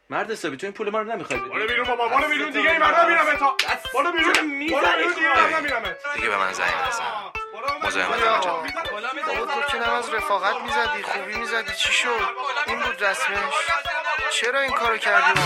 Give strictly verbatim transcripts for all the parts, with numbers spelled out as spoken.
مرد حسابی تو این پول ما رو نمیخوای بدی؟ برو بیرون بابا، برو بیرون دیگه، این مرد میرم تا برو بیرون، برو بیرون دیگه، مرد میرم دیگه به من زنگ نزن. مزاحمت انجام میدم. بابا تو که نماز رفاقت میزدی، خوبی میزدی، چی شد؟ این بود رسمش؟ چرا این کارو کردی؟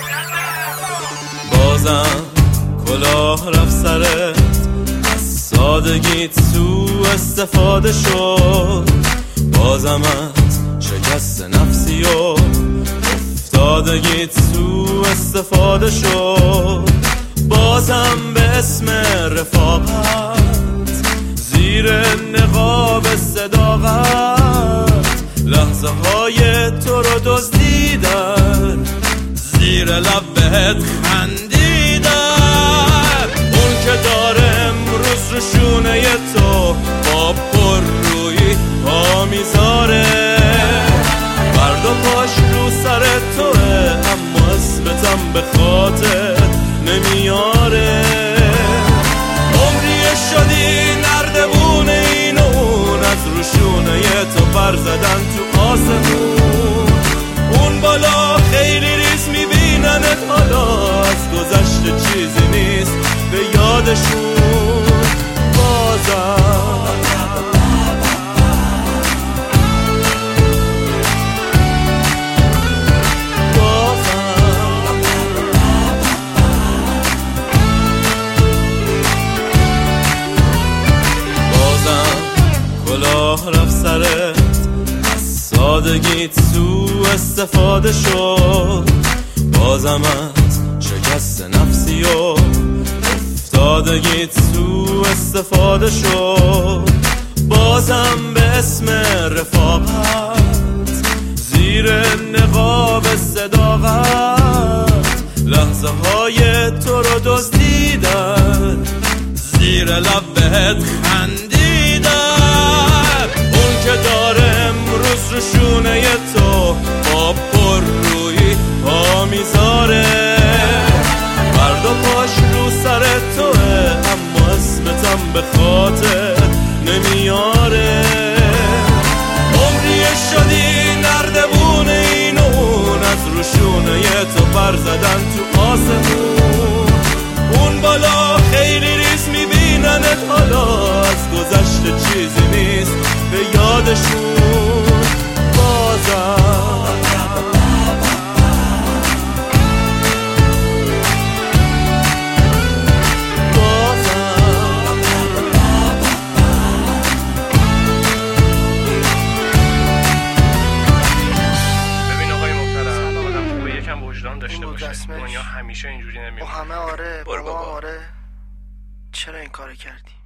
بازم کلاه رفت سرت، از سادگیت سو استفاده شد. بازم از شکست نفسی و افتادگیت سو استفاده شد. بازم به اسم رفاقت زیر نقاب صداقت لحظه های تو رو دزدیدن، زیر لب بهت خندیدن. اون که داره امروز رو شونه تو با پر روی پا میذاره، فردا پاش رو سر توه اما اسمتم به خاطر نمیاره. عمریه شدی نردبون این و اون، از رو شونه تو پر زدن تو آسمون. اون بالا خیلی ریز میبیننت حالا، از گذشته چیزی نیست به یادشون. بازم کلاه رفت سرت، از سادگیت سو استفاده شد. بازم از شکست نفسی و افتادگیت سو استفاده شد. بازم به اسم رفاقت زیر نقاب صداقت لحظه های تو رو دزدیدن، زیر لب بهت خندیدن. اون که داره امروز رو شونه تو با پر روی پا میذاره، فردا پاش رو سر توه اما اسمتم به خاطر نمیاره. عمریه شدی نردبون این و اون، از رو شونه تو پر زدن تو آسمون. اون بالا خیلی ریز میبیننت حالا، از گذشته چیزی نیست به یادشون. بازم داشته باشه. دنیا همیشه اینجوری نمیمونه. همه آره، بابا آره. چرا این کارو کردی؟